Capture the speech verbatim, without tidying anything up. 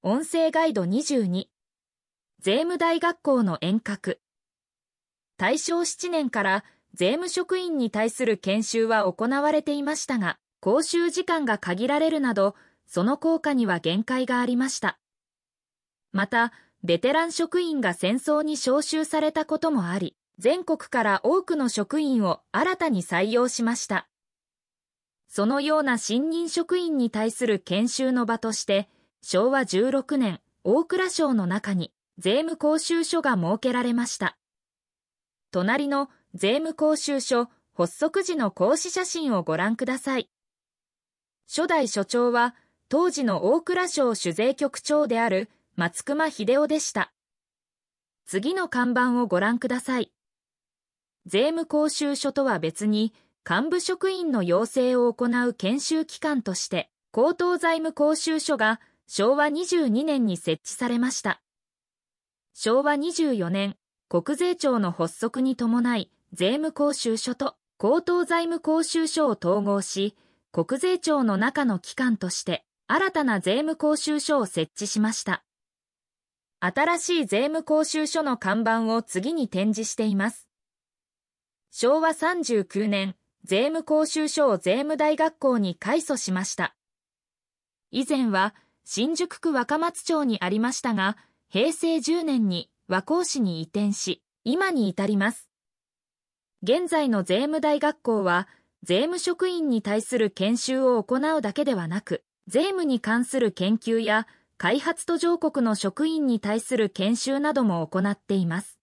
音声ガイドにじゅうに。税務大学校の遠隔。大正しちねんから税務職員に対する研修は行われていましたが、講習時間が限られるなど、その効果には限界がありました。また、ベテラン職員が戦争に召集されたこともあり、全国から多くの職員を新たに採用しました。そのような新任職員に対する研修の場として、しょうわじゅうろくねん、大蔵省の中に税務講習所が設けられました。隣の税務講習所発足時の講師写真をご覧ください。初代所長は、当時の大蔵省主税局長である松隈秀夫でした。次の看板をご覧ください。税務講習所とは別に、幹部職員の養成を行う研修機関として、高等財務講習所がしょうわにじゅうにねんに設置されました。しょうわにじゅうよねん、国税庁の発足に伴い、税務講習所と高等財務講習所を統合し、国税庁の中の機関として、新たな税務講習所を設置しました。新しい税務講習所の看板を次に展示しています。しょうわさんじゅうきゅうねん、税務講習所を税務大学校に改組しました。以前は新宿区若松町にありましたが、へいせいじゅうねんに和光市に移転し、今に至ります。現在の税務大学校は、税務職員に対する研修を行うだけではなく、税務に関する研究や開発途上国の職員に対する研修なども行っています。